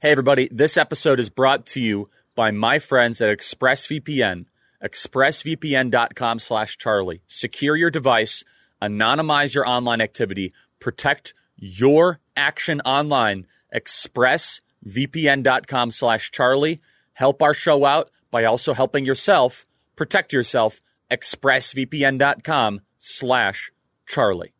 Hey, everybody. This episode is brought to you by my friends at ExpressVPN. ExpressVPN.com/Charlie. Secure your device, anonymize your online activity, protect your action online. ExpressVPN.com/Charlie. Help our show out by also helping yourself. Protect yourself. ExpressVPN.com/Charlie.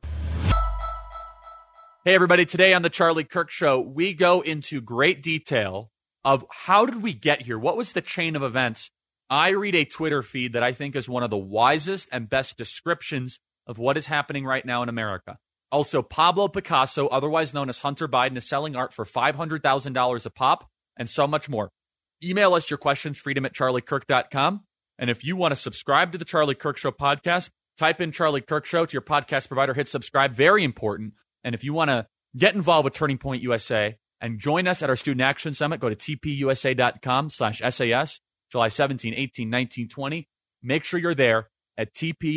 Hey, everybody. Today on the Charlie Kirk Show, we go into great detail of how did we get here? What was the chain of events? I read a Twitter feed that I think is one of the wisest and best descriptions of what is happening right now in America. Also, Pablo Picasso, otherwise known as Hunter Biden, is selling art for $500,000 a pop and so much more. Email us your questions, freedom@charliekirk.com. And if you want to subscribe to the Charlie Kirk Show podcast, type in Charlie Kirk Show to your podcast provider, hit subscribe, very important. And if you want to get involved with Turning Point USA and join us at our Student Action Summit, go to tpusa.com/SAS, July 17, 18, 19, 20. Make sure you're there at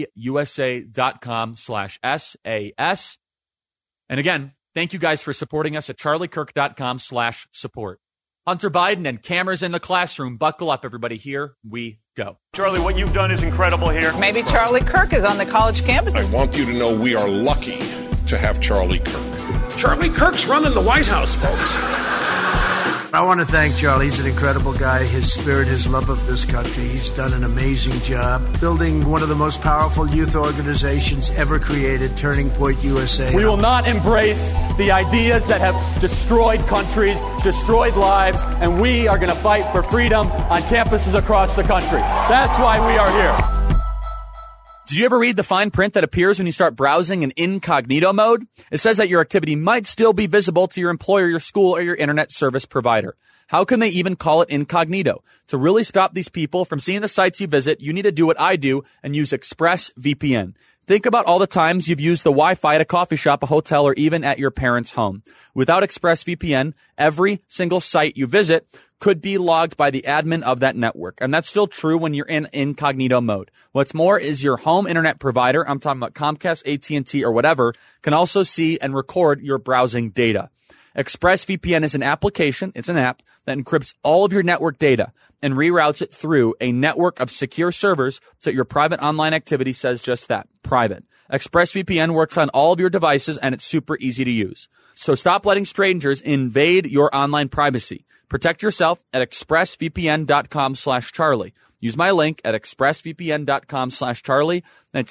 tpusa.com/SAS. And again, thank you guys for supporting us at charliekirk.com/support. Hunter Biden and cameras in the classroom. Buckle up, everybody. Here we go. Charlie, what you've done is incredible here. Maybe Charlie Kirk is on the college campuses. I want you to know we are lucky to have Charlie Kirk. Charlie Kirk's running the White House, folks. I want to thank Charlie. He's an incredible guy. His spirit, his love of this country. He's done an amazing job building one of the most powerful youth organizations ever created, Turning Point USA. We will not embrace the ideas that have destroyed countries, destroyed lives, and we are going to fight for freedom on campuses across the country. That's why we are here. Did you ever read the fine print that appears when you start browsing in incognito mode? It says that your activity might still be visible to your employer, your school, or your internet service provider. How can they even call it incognito? To really stop these people from seeing the sites you visit, you need to do what I do and use ExpressVPN. Think about all the times you've used the Wi-Fi at a coffee shop, a hotel, or even at your parents' home. Without ExpressVPN, every single site you visit could be logged by the admin of that network. And that's still true when you're in incognito mode. What's more is your home internet provider, I'm talking about Comcast, AT&T, or whatever, can also see and record your browsing data. ExpressVPN is an application, it's an app, that encrypts all of your network data and reroutes it through a network of secure servers so that your private online activity says just that, private. ExpressVPN works on all of your devices and it's super easy to use. So stop letting strangers invade your online privacy. Protect yourself at expressvpn.com/Charlie. Use my link at expressvpn.com/Charlie. That's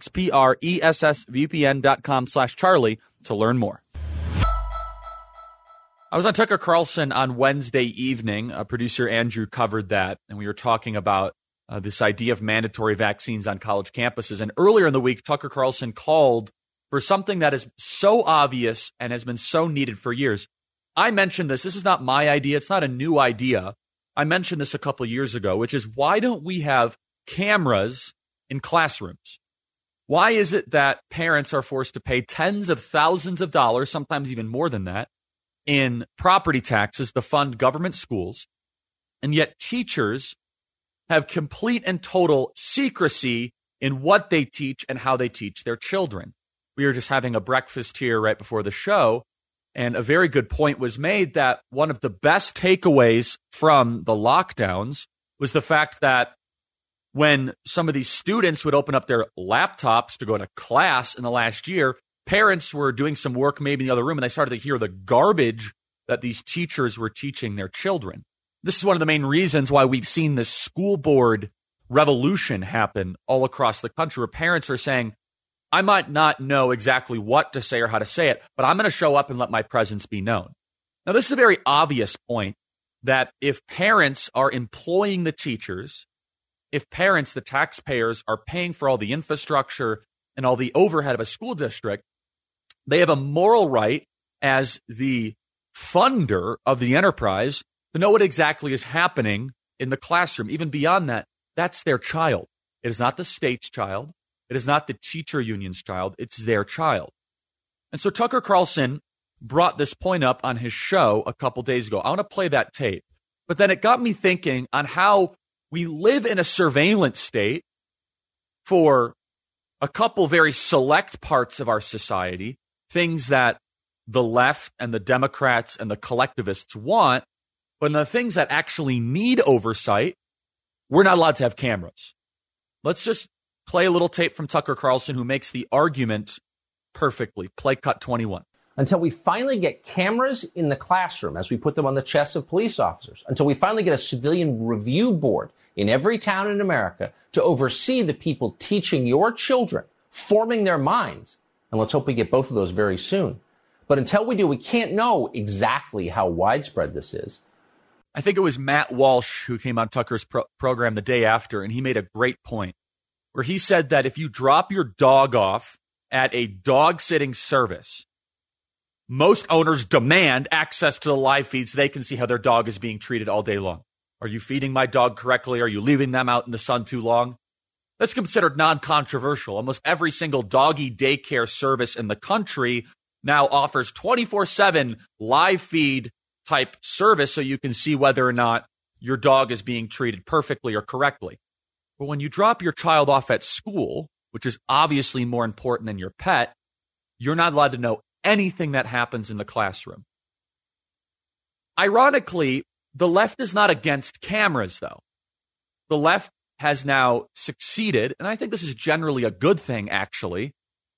expressvpn.com/Charlie to learn more. I was on Tucker Carlson on Wednesday evening. Producer Andrew covered that, and we were talking about this idea of mandatory vaccines on college campuses. And earlier in the week, Tucker Carlson called for something that is so obvious and has been so needed for years. I mentioned this. This is not my idea. It's not a new idea. I mentioned this a couple years ago, which is why don't we have cameras in classrooms? Why is it that parents are forced to pay tens of thousands of dollars, sometimes even more than that, in property taxes to fund government schools, and yet teachers have complete and total secrecy in what they teach and how they teach their children? We were just having a breakfast here right before the show, and a very good point was made that one of the best takeaways from the lockdowns was the fact that when some of these students would open up their laptops to go to class in the last year, parents were doing some work maybe in the other room, and they started to hear the garbage that these teachers were teaching their children. This is one of the main reasons why we've seen this school board revolution happen all across the country, where parents are saying, I might not know exactly what to say or how to say it, but I'm going to show up and let my presence be known. Now, this is a very obvious point that if parents are employing the teachers, if parents, the taxpayers, are paying for all the infrastructure and all the overhead of a school district, they have a moral right as the funder of the enterprise to know what exactly is happening in the classroom. Even beyond that, that's their child. It is not the state's child. It is not the teacher union's child. It's their child. And so Tucker Carlson brought this point up on his show a couple days ago. I want to play that tape. But then it got me thinking on how we live in a surveillance state for a couple very select parts of our society, things that the left and the Democrats and the collectivists want, But in the things that actually need oversight, we're not allowed to have cameras. Let's just play a little tape from Tucker Carlson, who makes the argument perfectly. Play cut 21. Until we finally get cameras in the classroom, as we put them on the chests of police officers, until we finally get a civilian review board in every town in America to oversee the people teaching your children, forming their minds. And let's hope we get both of those very soon. But until we do, we can't know exactly how widespread this is. I think it was Matt Walsh who came on Tucker's program the day after, and he made a great point where he said that if you drop your dog off at a dog sitting service, most owners demand access to the live feed so they can see how their dog is being treated all day long. Are you feeding my dog correctly? Are you leaving them out in the sun too long? That's considered non-controversial. Almost every single doggy daycare service in the country now offers 24/7 live feed type service so you can see whether or not your dog is being treated perfectly or correctly. But when you drop your child off at school, which is obviously more important than your pet, you're not allowed to know anything that happens in the classroom. Ironically, the left is not against cameras, though. The left has now succeeded, and I think this is generally a good thing, actually,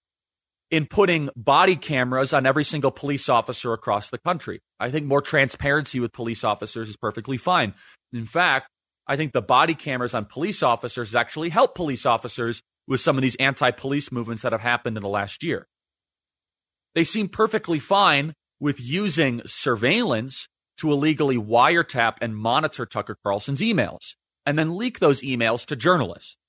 in putting body cameras on every single police officer across the country. I think more transparency with police officers is perfectly fine. In fact, I think the body cameras on police officers actually help police officers with some of these anti-police movements that have happened in the last year. They seem perfectly fine with using surveillance to illegally wiretap and monitor Tucker Carlson's emails and then leak those emails to journalists.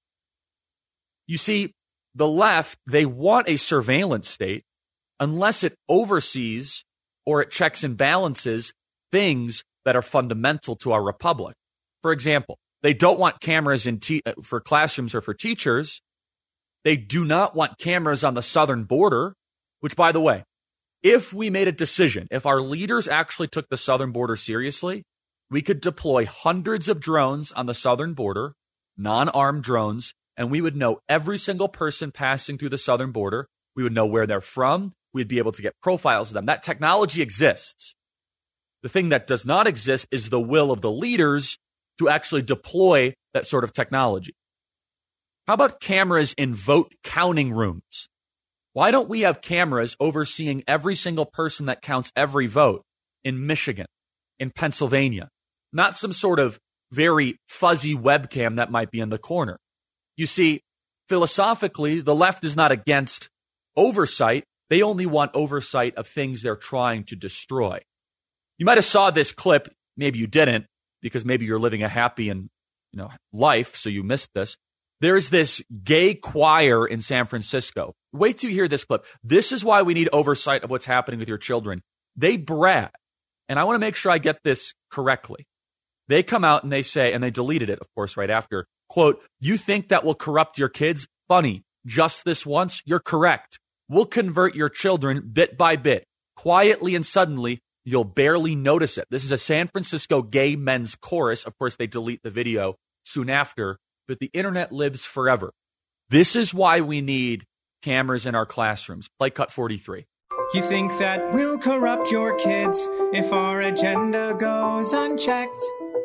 You see, the left, they want a surveillance state unless it oversees or it checks and balances things that are fundamental to our republic. For example, they don't want cameras for classrooms or for teachers. They do not want cameras on the southern border, which, by the way, if we made a decision, if our leaders actually took the southern border seriously, we could deploy hundreds of drones on the southern border, non-armed drones, and we would know every single person passing through the southern border. We would know where they're from. We'd be able to get profiles of them. That technology exists. The thing that does not exist is the will of the leaders to actually deploy that sort of technology. How about cameras in vote counting rooms? Why don't we have cameras overseeing every single person that counts every vote in Michigan, in Pennsylvania? Not some sort of very fuzzy webcam that might be in the corner. You see, philosophically, the left is not against oversight. They only want oversight of things they're trying to destroy. You might have saw this clip. Maybe you didn't, because maybe you're living a happy and life, so you missed this. There's this gay choir in San Francisco. Wait till you hear this clip. This is why we need oversight of what's happening with your children. They brag, and I want to make sure I get this correctly. They come out and they say, and they deleted it, of course, right after, quote, "You think that will corrupt your kids? Funny. Just this once? You're correct. We'll convert your children bit by bit. Quietly and suddenly, you'll barely notice it." This is a San Francisco gay men's chorus. Of course, they delete the video soon after, but the internet lives forever. This is why we need cameras in our classrooms. Play cut 43. You think that we'll corrupt your kids if our agenda goes unchecked?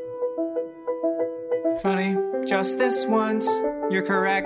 Funny, just this once, you're correct.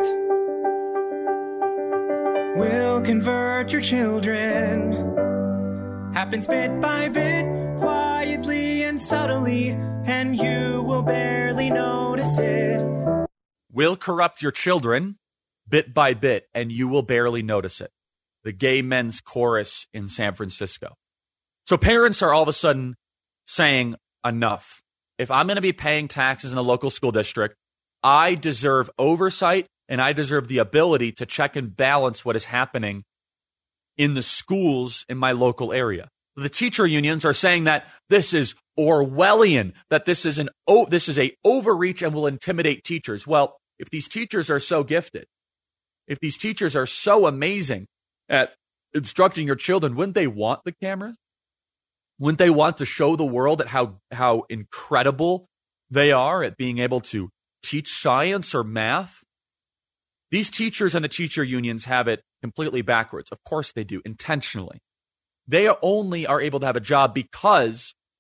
We'll convert your children. Happens bit by bit, quietly and subtly, and you will barely notice it. We'll corrupt your children bit by bit, and you will barely notice it. The gay men's chorus in San Francisco. So parents are all of a sudden saying, enough. If I'm going to be paying taxes in a local school district, I deserve oversight, and I deserve the ability to check and balance what is happening in the schools in my local area. The teacher unions are saying that this is Orwellian, that this is a overreach and will intimidate teachers. Well, if these teachers are so gifted, if these teachers are so amazing at instructing your children, wouldn't they want the cameras? Wouldn't they want to show the world at how incredible they are at being able to teach science or math? These teachers and the teacher unions have it completely backwards. Of course they do, intentionally. They only are able to have a job because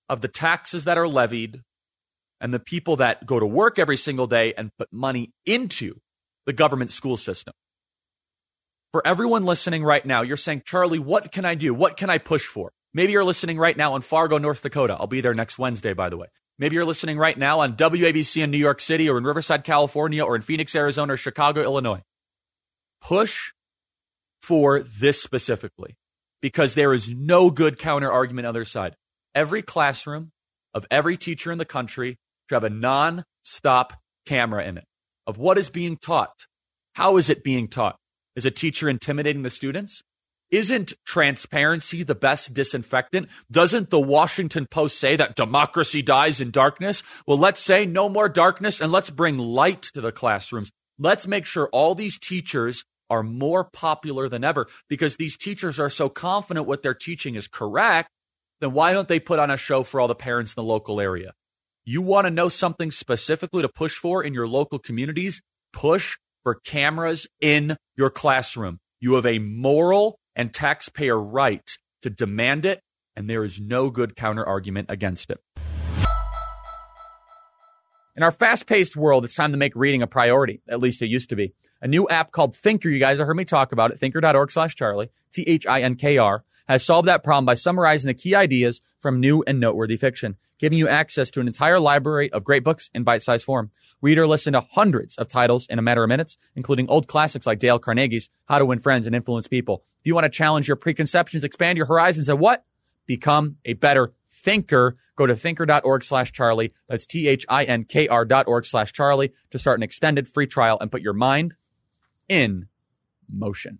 of the taxes that are levied and the people that go to work every single day and put money into the government school system. For everyone listening right now, you're saying, Charlie, what can I do? What can I push for? Maybe you're listening right now in Fargo, North Dakota. I'll be there next Wednesday, by the way. Maybe you're listening right now on WABC in New York City or in Riverside, California, or in Phoenix, Arizona, or Chicago, Illinois. Push for this specifically, because there is no good counter argument on the other side. Every classroom of every teacher in the country should have a non-stop camera in it of what is being taught. How is it being taught? Is a teacher intimidating the students? Isn't transparency the best disinfectant? Doesn't the Washington Post say that democracy dies in darkness? Well, let's say no more darkness and let's bring light to the classrooms. Let's make sure all these teachers are more popular than ever, because these teachers are so confident what they're teaching is correct. Then why don't they put on a show for all the parents in the local area? You want to know something specifically to push for in your local communities? Push for cameras in your classroom. You have a moral and taxpayer right to demand it, and there is no good counter argument against it. In our fast-paced world, it's time to make reading a priority. At least it used to be. A new app called Thinker, you guys have heard me talk about it, thinker.org/Charlie, THINKR, has solved that problem by summarizing the key ideas from new and noteworthy fiction, giving you access to an entire library of great books in bite-sized form. Read or listen to hundreds of titles in a matter of minutes, including old classics like Dale Carnegie's How to Win Friends and Influence People. If you want to challenge your preconceptions, expand your horizons, and what? Become a better thinker. Go to thinker.org/Charlie. That's THINKR.org/Charlie to start an extended free trial and put your mind in motion.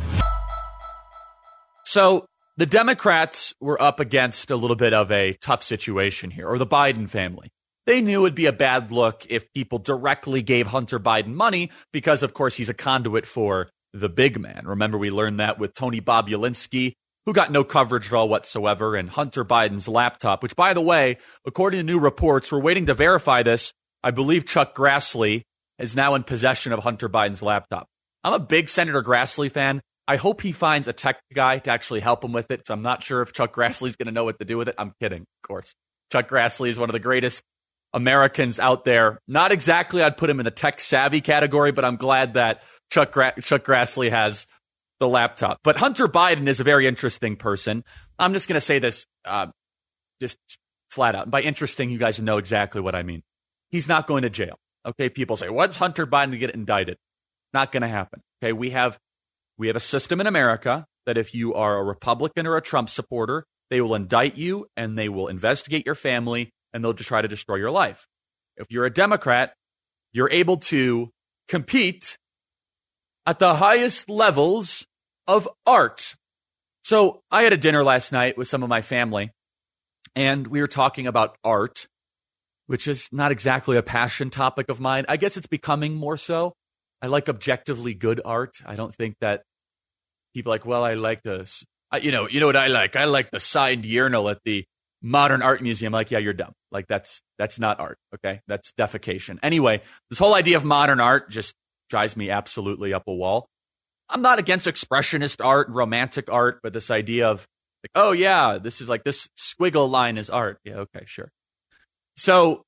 So the Democrats were up against a little bit of a tough situation here, or the Biden family. They knew it'd be a bad look if people directly gave Hunter Biden money because, of course, he's a conduit for the big man. Remember, we learned that with Tony Bobulinski, who got no coverage at all whatsoever, and Hunter Biden's laptop, which, by the way, according to new reports, we're waiting to verify this. I believe Chuck Grassley is now in possession of Hunter Biden's laptop. I'm a big Senator Grassley fan. I hope he finds a tech guy to actually help him with it. So I'm not sure if Chuck Grassley's going to know what to do with it. I'm kidding, of course. Chuck Grassley is one of the greatest Americans out there. Not exactly, I'd put him in the tech savvy category, but I'm glad that Chuck Grassley has the laptop. But Hunter Biden is a very interesting person. I'm just going to say this just flat out. And by interesting, you guys know exactly what I mean. He's not going to jail. Okay, people say, what's Hunter Biden to get indicted? Not going to happen. Okay, we have a system in America that if you are a Republican or a Trump supporter, they will indict you and they will investigate your family and they'll just try to destroy your life. If you're a Democrat, you're able to compete at the highest levels of art. So I had a dinner last night with some of my family, and we were talking about art, which is not exactly a passion topic of mine. I guess it's becoming more so. I like objectively good art. I don't think that people are like, well, I like this. You know what I like? I like the signed urinal at the Modern Art Museum. Like, yeah, you're dumb. Like, that's not art, okay? That's defecation. Anyway, this whole idea of modern art just drives me absolutely up a wall. I'm not against expressionist art and romantic art, but this idea of, like, oh, yeah, this is like this squiggle line is art. Yeah, okay, sure. So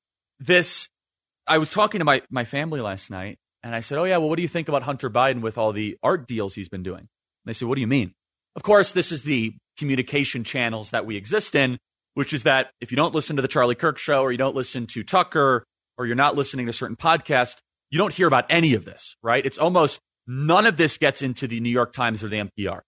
I was talking to my family last night, and I said, oh, yeah, well, what do you think about Hunter Biden with all the art deals he's been doing? And they said, what do you mean? Of course, this is the communication channels that we exist in, which is that if you don't listen to the Charlie Kirk Show or you don't listen to Tucker or you're not listening to certain podcasts, you don't hear about any of this, right? It's almost none of this gets into the New York Times or the NPR,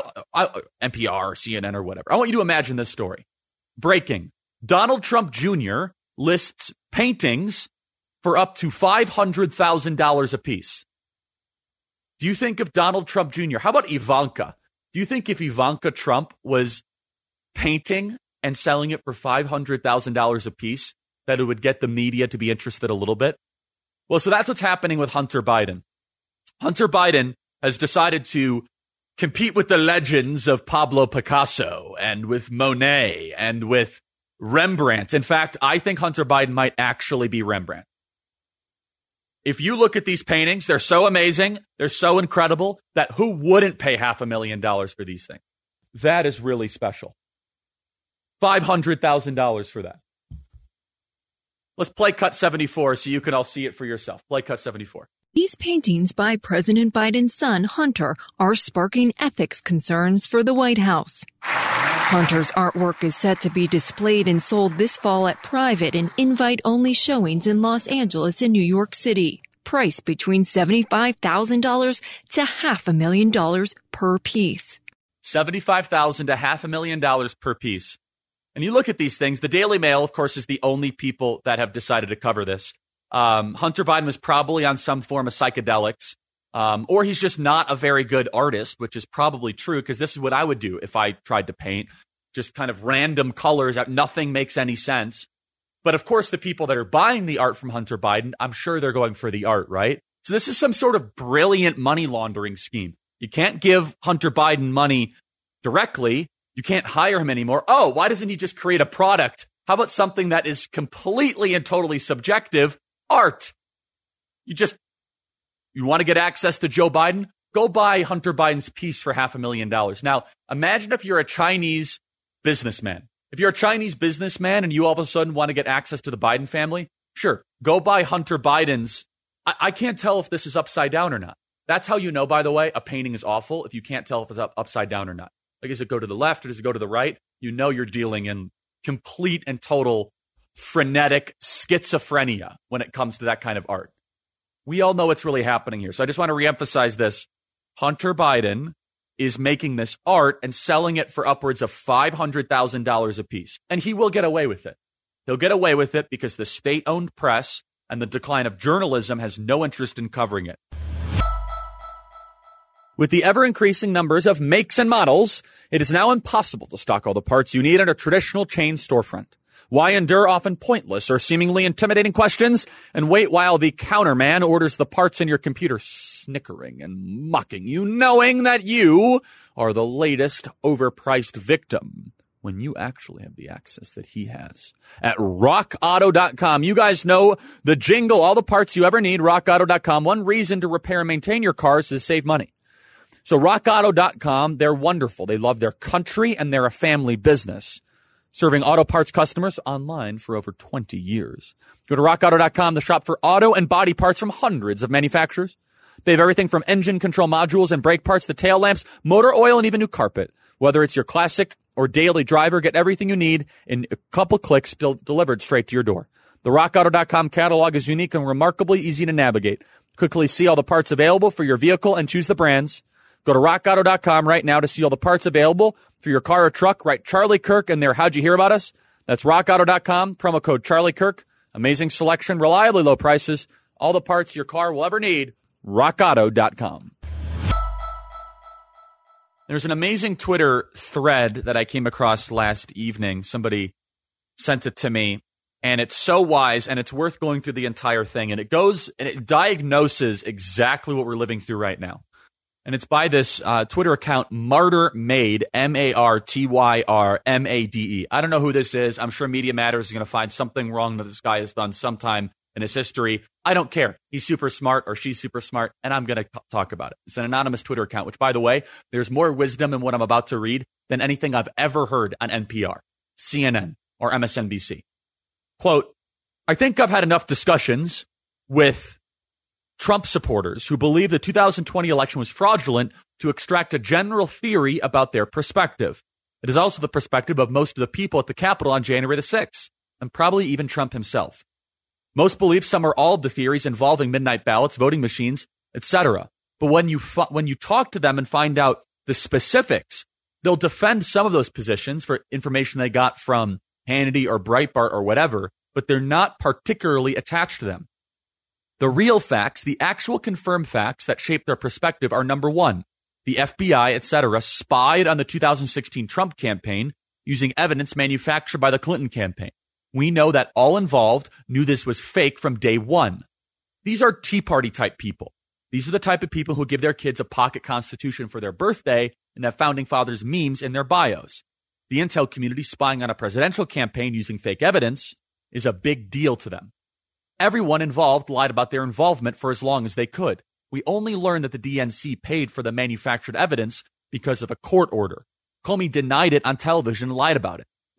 or CNN or whatever. I want you to imagine this story. Breaking. Donald Trump Jr. lists paintings for up to $500,000 apiece. Do you think if Donald Trump Jr., how about Ivanka? Do you think if Ivanka Trump was painting and selling it for $500,000 apiece, that it would get the media to be interested a little bit? Well, so that's what's happening with Hunter Biden. Hunter Biden has decided to compete with the legends of Pablo Picasso and with Monet and with Rembrandt. In fact, I think Hunter Biden might actually be Rembrandt. If you look at these paintings, they're so amazing, they're so incredible, that who wouldn't pay $500,000 for these things? That is really special. $500,000 for that. Let's play cut 74 so you can all see it for yourself. Play cut 74. These paintings by President Biden's son, Hunter, are sparking ethics concerns for the White House. Hunter's artwork is set to be displayed and sold this fall at private and invite-only showings in Los Angeles and New York City, priced between $75,000 to $500,000 per piece. $75,000 to $500,000 per piece. And you look at these things, the Daily Mail, of course, is the only people that have decided to cover this. Hunter Biden was probably on some form of psychedelics, or he's just not a very good artist, which is probably true, because this is what I would do if I tried to paint, just kind of random colors that nothing makes any sense. But of course, the people that are buying the art from Hunter Biden, I'm sure they're going for the art, right? So this is some sort of brilliant money laundering scheme. You can't give Hunter Biden money directly. You can't hire him anymore. Oh, why doesn't he just create a product? How about something that is completely and totally subjective? Art. You want to get access to Joe Biden? Go buy Hunter Biden's piece for $500,000. Now, imagine if you're a Chinese businessman. If you're a Chinese businessman and you all of a sudden want to get access to the Biden family, sure, go buy Hunter Biden's. I can't tell if this is upside down or not. That's how you know, by the way, a painting is awful if you can't tell if it's upside down or not. Like, does it go to the left or does it go to the right? You know you're dealing in complete and total frenetic schizophrenia when it comes to that kind of art. We all know what's really happening here. So I just want to reemphasize this. Hunter Biden is making this art and selling it for upwards of $500,000 a piece. And he will get away with it. He'll get away with it because the state-owned press and the decline of journalism has no interest in covering it. With the ever-increasing numbers of makes and models, it is now impossible to stock all the parts you need at a traditional chain storefront. Why endure often pointless or seemingly intimidating questions and wait while the counterman orders the parts in your computer, snickering and mocking you, knowing that you are the latest overpriced victim when you actually have the access that he has at rockauto.com. You guys know the jingle, all the parts you ever need, rockauto.com. One reason to repair and maintain your cars is to save money. So rockauto.com, they're wonderful. They love their country and they're a family business, serving auto parts customers online for over 20 years. Go to rockauto.com to shop for auto and body parts from hundreds of manufacturers. They have everything from engine control modules and brake parts to tail lamps, motor oil, and even new carpet. Whether it's your classic or daily driver, get everything you need in a couple clicks delivered straight to your door. The rockauto.com catalog is unique and remarkably easy to navigate. Quickly see all the parts available for your vehicle and choose the brands. Go to rockauto.com right now to see all the parts available for your car or truck. Write Charlie Kirk in there. How'd you hear about us? That's rockauto.com, promo code Charlie Kirk. Amazing selection, reliably low prices, all the parts your car will ever need. rockauto.com. There's an amazing Twitter thread that I came across last evening. Somebody sent it to me, and it's so wise, and it's worth going through the entire thing. And it goes and it diagnoses exactly what we're living through right now. And it's by this Twitter account, Martyr Made, MartyrMade. I don't know who this is. I'm sure Media Matters is going to find something wrong that this guy has done sometime in his history. I don't care. He's super smart or she's super smart, and I'm going to talk about it. It's an anonymous Twitter account, which, by the way, there's more wisdom in what I'm about to read than anything I've ever heard on NPR, CNN, or MSNBC. Quote, I think I've had enough discussions with Trump supporters who believe the 2020 election was fraudulent to extract a general theory about their perspective. It is also the perspective of most of the people at the Capitol on January the 6th, and probably even Trump himself. Most believe some or all of the theories involving midnight ballots, voting machines, etc. But when you talk to them and find out the specifics, they'll defend some of those positions for information they got from Hannity or Breitbart or whatever, but they're not particularly attached to them. The real facts, the actual confirmed facts that shape their perspective are, number one, the FBI, etc., spied on the 2016 Trump campaign using evidence manufactured by the Clinton campaign. We know that all involved knew this was fake from day one. These are Tea Party type people. These are the type of people who give their kids a pocket constitution for their birthday and have founding fathers memes in their bios. The intel community spying on a presidential campaign using fake evidence is a big deal to them. Everyone involved lied about their involvement for as long as they could. We only learned that the DNC paid for the manufactured evidence because of a court order. Comey denied it on television and lied about it.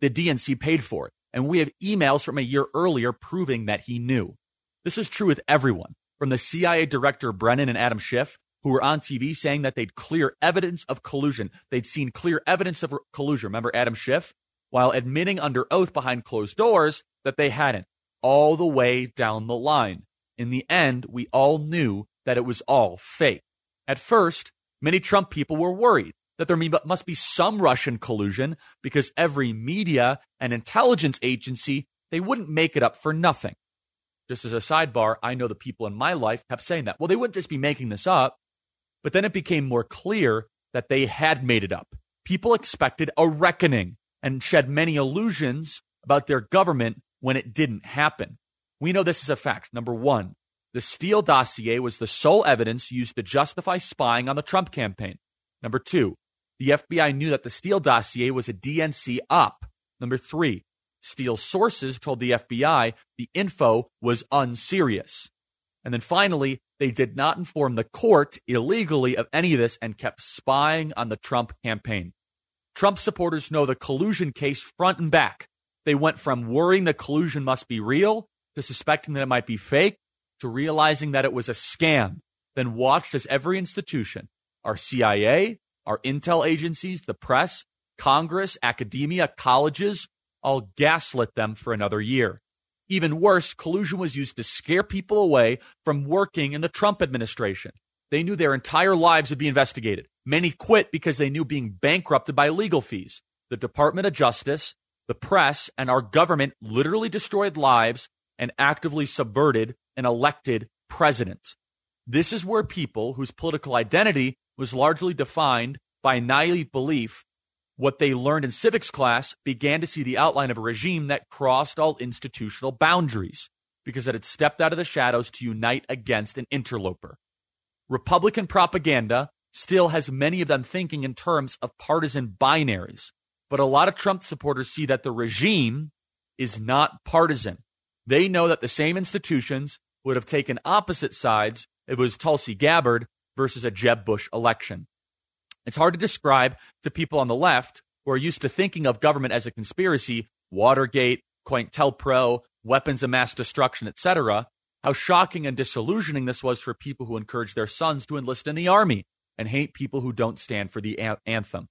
the DNC paid for it. And we have emails from a year earlier proving that he knew. This is true with everyone, from the CIA director Brennan and Adam Schiff, who were on TV saying that they'd clear evidence of collusion. They'd seen clear evidence of collusion. Remember Adam Schiff? While admitting under oath behind closed doors that they hadn't, all the way down the line. In the end, we all knew that it was all fake. At first, many Trump people were worried that there must be some Russian collusion because every media and intelligence agency, they wouldn't make it up for nothing. Just as a sidebar, I know the people in my life kept saying that. Well, they wouldn't just be making this up, but then it became more clear that they had made it up. People expected a reckoning and shed many illusions about their government when it didn't happen. We know this is a fact. Number one, the Steele dossier was the sole evidence used to justify spying on the Trump campaign. Number two, the FBI knew that the Steele dossier was a DNC op. Number three, Steele's sources told the FBI the info was unserious. And then finally, they did not inform the court illegally of any of this and kept spying on the Trump campaign. Trump supporters know the collusion case front and back. They went from worrying the collusion must be real to suspecting that it might be fake to realizing that it was a scam, then watched as every institution, our CIA, our intel agencies, the press, Congress, academia, colleges, all gaslit them for another year. Even worse, collusion was used to scare people away from working in the Trump administration. They knew their entire lives would be investigated. Many quit because they knew being bankrupted by legal fees. The Department of Justice, the press, and our government literally destroyed lives and actively subverted an elected president. This is where people whose political identity was largely defined by naive belief, what they learned in civics class, began to see the outline of a regime that crossed all institutional boundaries because it had stepped out of the shadows to unite against an interloper. Republican propaganda still has many of them thinking in terms of partisan binaries, but a lot of Trump supporters see that the regime is not partisan. They know that the same institutions would have taken opposite sides if it was Tulsi Gabbard versus a Jeb Bush election. It's hard to describe to people on the left who are used to thinking of government as a conspiracy, Watergate, COINTELPRO, weapons of mass destruction, etc., how shocking and disillusioning this was for people who encourage their sons to enlist in the army and hate people who don't stand for the anthem.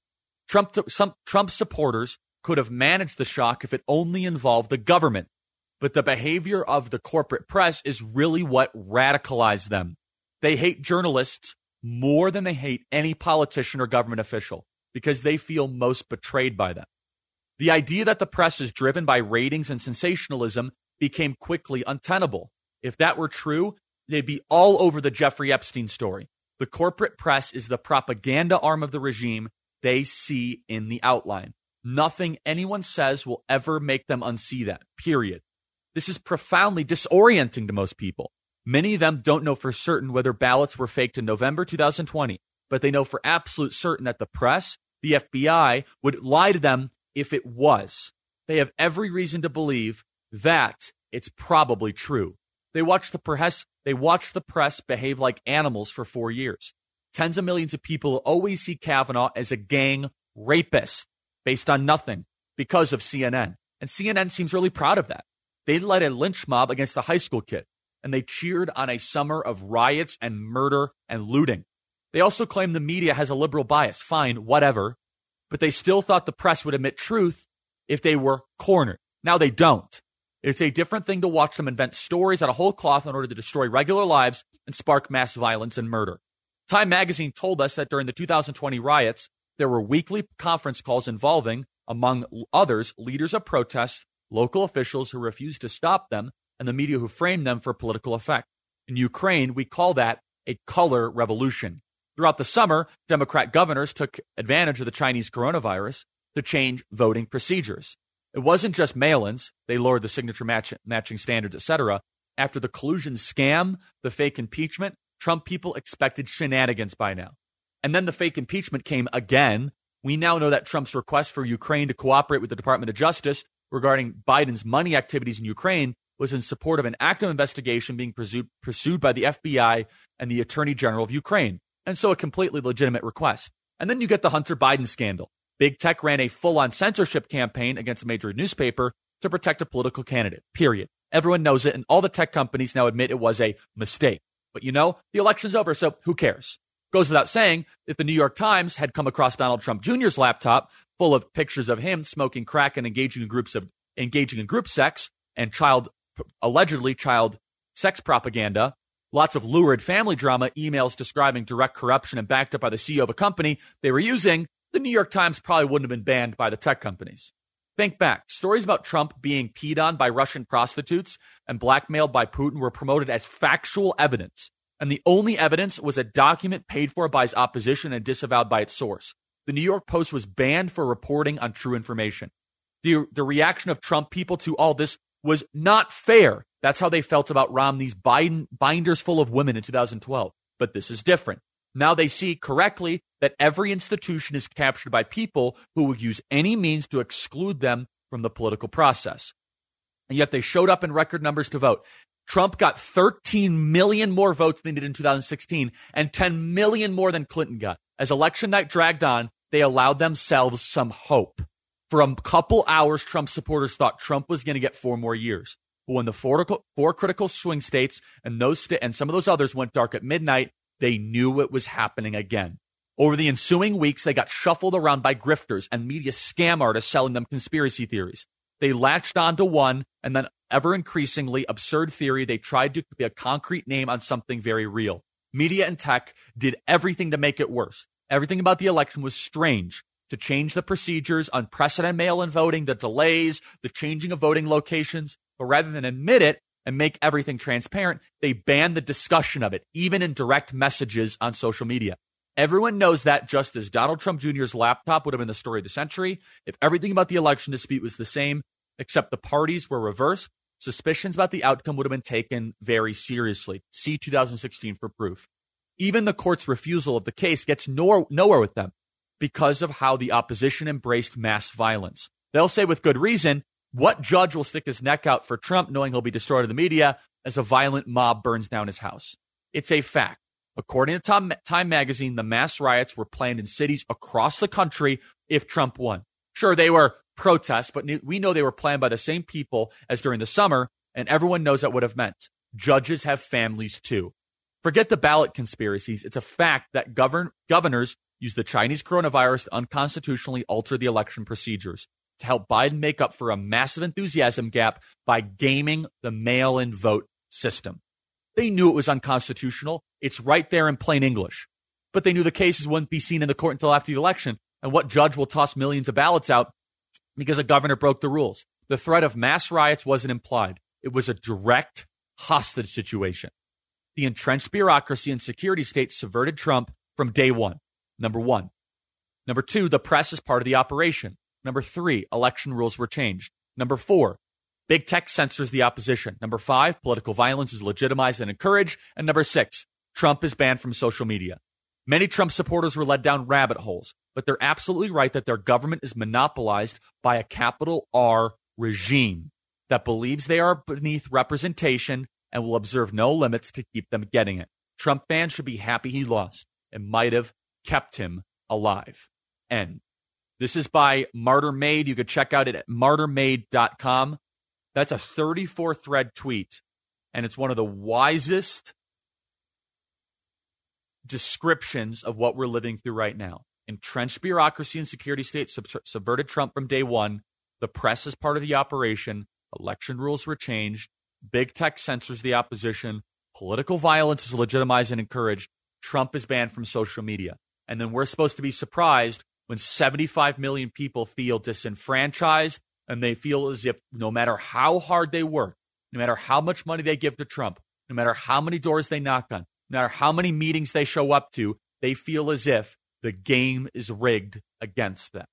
Trump supporters could have managed the shock if it only involved the government, but the behavior of the corporate press is really what radicalized them. They hate journalists more than they hate any politician or government official because they feel most betrayed by them. The idea that the press is driven by ratings and sensationalism became quickly untenable. If that were true, they'd be all over the Jeffrey Epstein story. The corporate press is the propaganda arm of the regime they see in the outline. Nothing anyone says will ever make them unsee that, period. This is profoundly disorienting to most people. Many of them don't know for certain whether ballots were faked in November 2020, but they know for absolute certain that the press, the FBI, would lie to them if it was. They have every reason to believe that it's probably true. They watched the press behave like animals for 4 years. Tens of millions of people always see Kavanaugh as a gang rapist based on nothing because of CNN. And CNN seems really proud of that. They led a lynch mob against a high school kid, and they cheered on a summer of riots and murder and looting. They also claim the media has a liberal bias. Fine, whatever. But they still thought the press would admit truth if they were cornered. Now they don't. It's a different thing to watch them invent stories out of whole cloth in order to destroy regular lives and spark mass violence and murder. Time magazine told us that during the 2020 riots, there were weekly conference calls involving, among others, leaders of protests, local officials who refused to stop them, and the media who framed them for political effect. In Ukraine, we call that a color revolution. Throughout the summer, Democrat governors took advantage of the Chinese coronavirus to change voting procedures. It wasn't just mail-ins. They lowered the signature matching standards, etc. After the collusion scam, the fake impeachment, Trump people expected shenanigans by now. And then the fake impeachment came again. We now know that Trump's request for Ukraine to cooperate with the Department of Justice regarding Biden's money activities in Ukraine was in support of an active investigation being pursued by the FBI and the Attorney General of Ukraine. And so a completely legitimate request. And then you get the Hunter Biden scandal. Big tech ran a full-on censorship campaign against a major newspaper to protect a political candidate, period. Everyone knows it, and all the tech companies now admit it was a mistake. But the election's over, so who cares? Goes without saying, if the New York Times had come across Donald Trump Jr.'s laptop full of pictures of him smoking crack and engaging in group sex and allegedly child sex propaganda, lots of lurid family drama, emails describing direct corruption and backed up by the CEO of a company they were using, the New York Times probably wouldn't have been banned by the tech companies. Think back. Stories about Trump being peed on by Russian prostitutes and blackmailed by Putin were promoted as factual evidence. And the only evidence was a document paid for by his opposition and disavowed by its source. The New York Post was banned for reporting on true information. The reaction of Trump people to all this was not fair. That's how they felt about Romney's binders full of women in 2012. But this is different. Now they see correctly that every institution is captured by people who will use any means to exclude them from the political process. And yet they showed up in record numbers to vote. Trump got 13 million more votes than he did in 2016 and 10 million more than Clinton got. As election night dragged on, they allowed themselves some hope. For a couple hours, Trump supporters thought Trump was going to get 4 more years. But when the four critical swing states and some of those others went dark at midnight, they knew it was happening again. Over the ensuing weeks, they got shuffled around by grifters and media scam artists selling them conspiracy theories. They latched onto one and then ever increasingly absurd theory. They tried to be a concrete name on something very real. Media and tech did everything to make it worse. Everything about the election was strange. To change the procedures, unprecedented mail-in voting, the delays, the changing of voting locations. But rather than admit it and make everything transparent, they banned the discussion of it, even in direct messages on social media. Everyone knows that, just as Donald Trump Jr.'s laptop would have been the story of the century, if everything about the election dispute was the same, except the parties were reversed, suspicions about the outcome would have been taken very seriously. See 2016 for proof. Even the court's refusal of the case gets nowhere with them because of how the opposition embraced mass violence. They'll say with good reason, what judge will stick his neck out for Trump knowing he'll be destroyed in the media as a violent mob burns down his house? It's a fact. According to Time magazine, the mass riots were planned in cities across the country if Trump won. Sure, they were protests, but we know they were planned by the same people as during the summer, and everyone knows that would have meant. Judges have families too. Forget the ballot conspiracies. It's a fact that governors use the Chinese coronavirus to unconstitutionally alter the election procedures to help Biden make up for a massive enthusiasm gap by gaming the mail-in vote system. They knew it was unconstitutional. It's right there in plain English. But they knew the cases wouldn't be seen in the court until after the election. And what judge will toss millions of ballots out because a governor broke the rules? The threat of mass riots wasn't implied. It was a direct hostage situation. The entrenched bureaucracy and security state subverted Trump from day one. Number one. Number two, the press is part of the operation. Number three, election rules were changed. Number four, big tech censors the opposition. Number five, political violence is legitimized and encouraged. And number six, Trump is banned from social media. Many Trump supporters were led down rabbit holes, but they're absolutely right that their government is monopolized by a capital R regime that believes they are beneath representation and will observe no limits to keep them getting it. Trump fans should be happy he lost. It might have kept him alive. End. This is by Martyr Made. You could check out it at martyrmade.com. That's a 34-thread tweet, and it's one of the wisest descriptions of what we're living through right now. Entrenched bureaucracy and security state subverted Trump from day one. The press is part of the operation. Election rules were changed. Big tech censors the opposition. Political violence is legitimized and encouraged. Trump is banned from social media. And then we're supposed to be surprised when 75 million people feel disenfranchised and they feel as if no matter how hard they work, no matter how much money they give to Trump, no matter how many doors they knock on, no matter how many meetings they show up to, they feel as if the game is rigged against them.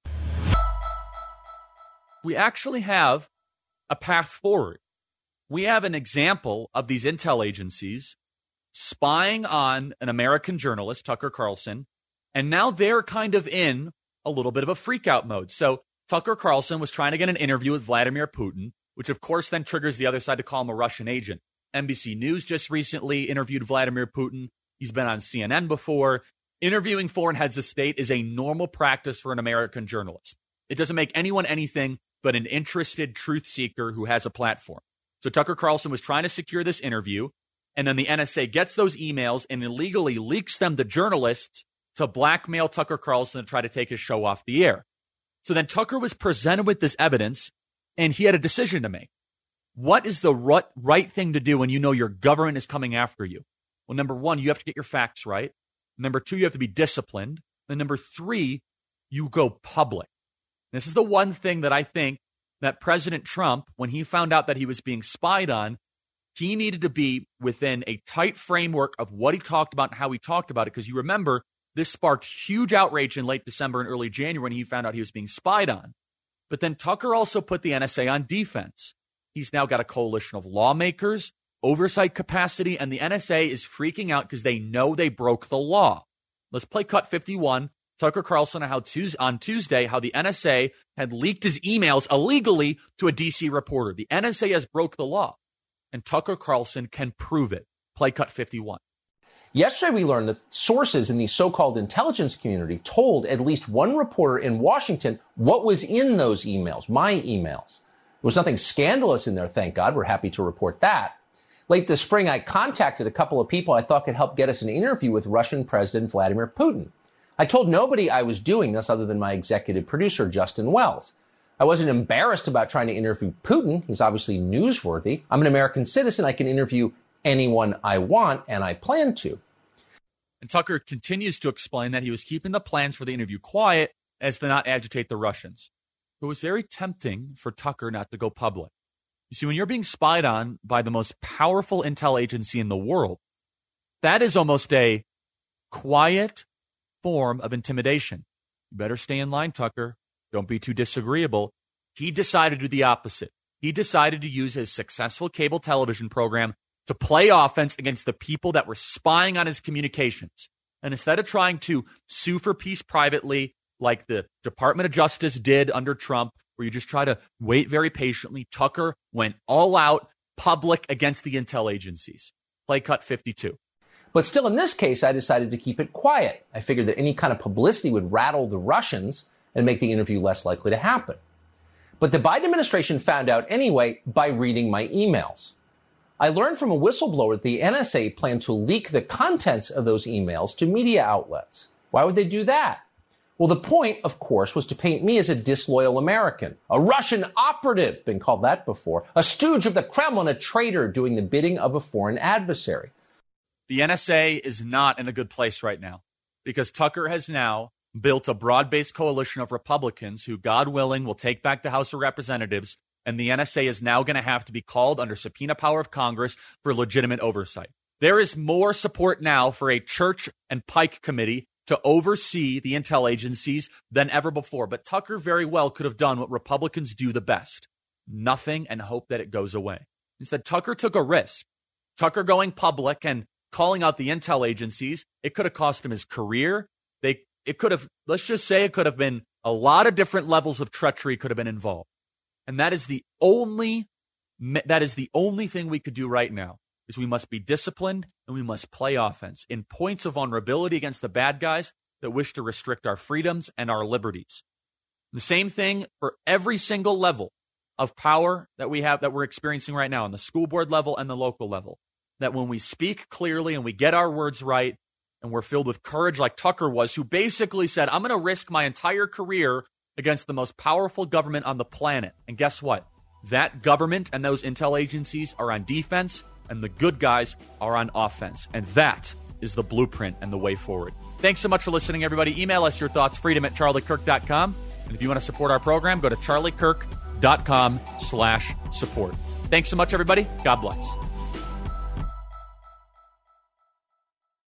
We actually have a path forward. We have an example of these intel agencies spying on an American journalist, Tucker Carlson, and now they're kind of in a little bit of a freakout mode. So Tucker Carlson was trying to get an interview with Vladimir Putin, which of course then triggers the other side to call him a Russian agent. NBC News just recently interviewed Vladimir Putin. He's been on CNN before. Interviewing foreign heads of state is a normal practice for an American journalist. It doesn't make anyone anything but an interested truth seeker who has a platform. So Tucker Carlson was trying to secure this interview, and then the NSA gets those emails and illegally leaks them to journalists to blackmail Tucker Carlson to try to take his show off the air. So then Tucker was presented with this evidence, and he had a decision to make. What is the right thing to do when you know your government is coming after you? Well, number one, you have to get your facts right. Number two, you have to be disciplined. And number three, you go public. This is the one thing that I think that President Trump, when he found out that he was being spied on, he needed to be within a tight framework of what he talked about and how he talked about it. Because you remember, this sparked huge outrage in late December and early January when he found out he was being spied on. But then Tucker also put the NSA on defense. He's now got a coalition of lawmakers, oversight capacity, and the NSA is freaking out because they know they broke the law. Let's play cut 51. Tucker Carlson on Tuesday, how the NSA had leaked his emails illegally to a D.C. reporter. The NSA has broke the law, and Tucker Carlson can prove it. Play cut 51. Yesterday, we learned that sources in the so-called intelligence community told at least one reporter in Washington what was in those emails, my emails. There was nothing scandalous in there, thank God. We're happy to report that. Late this spring, I contacted a couple of people I thought could help get us an interview with Russian President Vladimir Putin. I told nobody I was doing this other than my executive producer, Justin Wells. I wasn't embarrassed about trying to interview Putin. He's obviously newsworthy. I'm an American citizen. I can interview anyone I want, and I plan to. And Tucker continues to explain that he was keeping the plans for the interview quiet as to not agitate the Russians. It was very tempting for Tucker not to go public. You see, when you're being spied on by the most powerful intel agency in the world, that is almost a quiet form of intimidation. You better stay in line, Tucker. Don't be too disagreeable. He decided to do the opposite. He decided to use his successful cable television program to play offense against the people that were spying on his communications. And instead of trying to sue for peace privately, like the Department of Justice did under Trump, where you just try to wait very patiently, Tucker went all out public against the intel agencies. Play cut 52. But still, in this case, I decided to keep it quiet. I figured that any kind of publicity would rattle the Russians and make the interview less likely to happen. But the Biden administration found out anyway by reading my emails. I learned from a whistleblower that the NSA planned to leak the contents of those emails to media outlets. Why would they do that? Well, the point, of course, was to paint me as a disloyal American, a Russian operative, been called that before, a stooge of the Kremlin, a traitor doing the bidding of a foreign adversary. The NSA is not in a good place right now because Tucker has now built a broad-based coalition of Republicans who, God willing, will take back the House of Representatives, and the NSA is now going to have to be called under subpoena power of Congress for legitimate oversight. There is more support now for a Church and Pike committee to oversee the intel agencies than ever before. But Tucker very well could have done what Republicans do the best, nothing, and hope that it goes away. Instead, Tucker took a risk. Tucker going public and calling out the intel agencies, it could have cost him his career. It could have, let's just say it could have been a lot of different levels of treachery could have been involved. And that is the only thing we could do right now. Is we must be disciplined and we must play offense in points of vulnerability against the bad guys that wish to restrict our freedoms and our liberties. The same thing for every single level of power that we have, that we're experiencing right now on the school board level and the local level. That when we speak clearly and we get our words right and we're filled with courage like Tucker was, who basically said, I'm going to risk my entire career against the most powerful government on the planet. And guess what? That government and those intel agencies are on defense, and the good guys are on offense. And that is the blueprint and the way forward. Thanks so much for listening, everybody. Email us your thoughts, freedom@charliekirk.com. And if you want to support our program, go to charliekirk.com/support. Thanks so much, everybody. God bless.